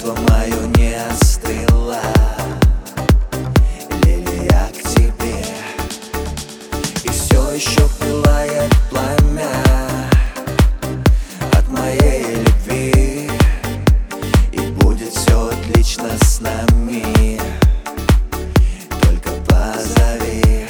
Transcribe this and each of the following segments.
чувство мое не остыло. Лилия к тебе, и все еще пылает пламя от моей любви. И будет все отлично с нами, только позови.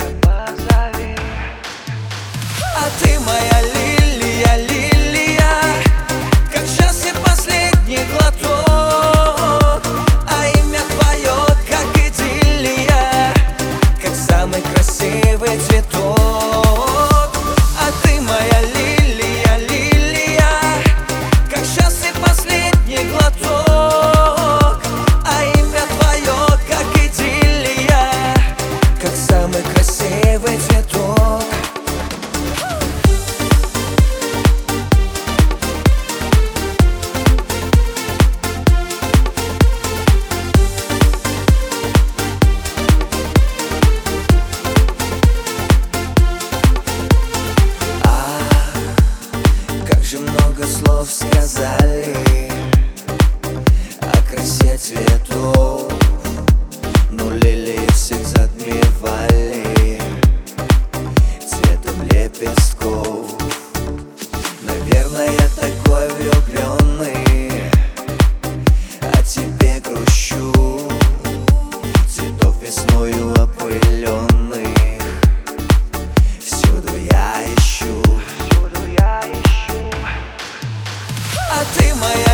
А ты моя лилия, лилия, как счастье последний глоток. А имя твое, как идиллия, как самый красивый цветок. А ты моя лилия, лилия, как счастье последний глоток. А имя твое, как идиллия, как самый красивый цветок. Как же много слов сказали о красе цветов, но лилии всех затмевали цветом лепестков. Наверное, я такой влюбленный, о тебе грущу. Цветов весною опыленных всюду я ищу. А ты моя